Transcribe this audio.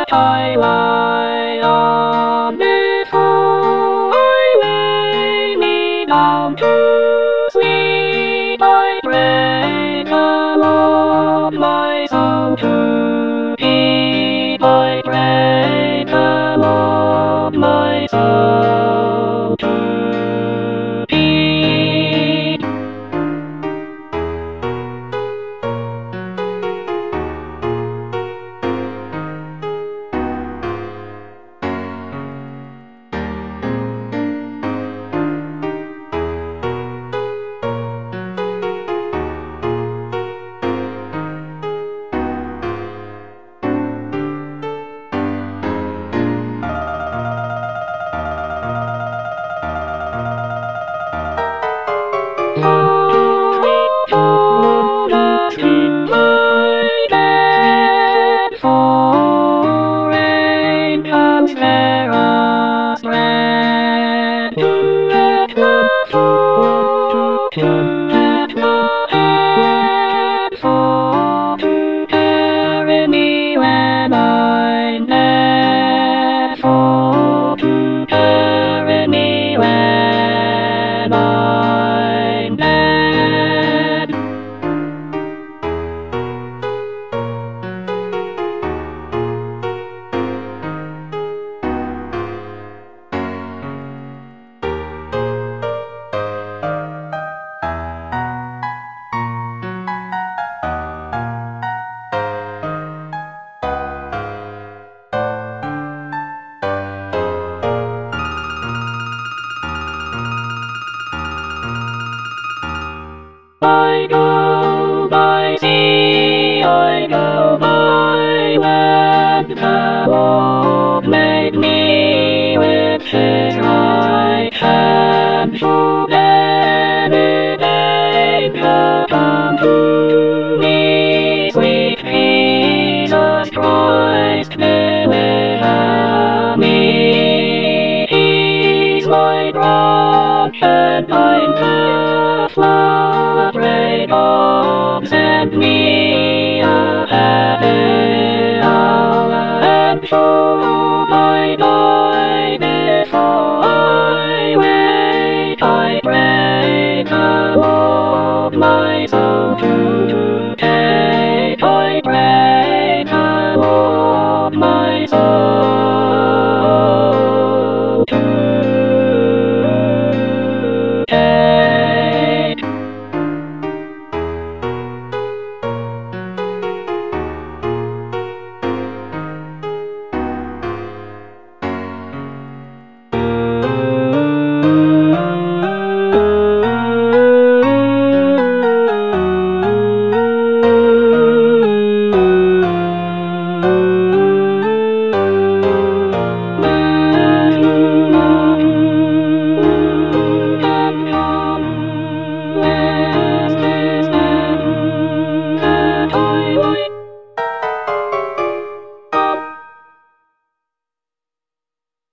I lie on this highway, me down to sleep. I pray the Lord my soul to keep. I pray the Lord my soul to keep. Carry me when I'm dead, for to carry me when I'm dead. I go by sea, I go by land, the Lord made me with his right hand. So any danger come to me, sweet Jesus Christ deliver me. He's my rock and I'm the flower. Pray God send me a happy hour, and so I die before I wake. I pray the Lord my soul to